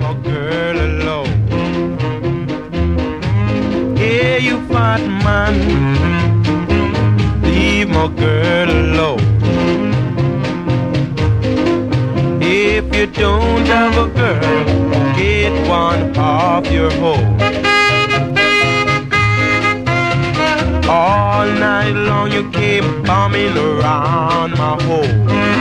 my girl alone. Yeah, you fat man, leave my girl alone. If you don't have a girl, get one off your hoe. All night long you keep bumming around my hole.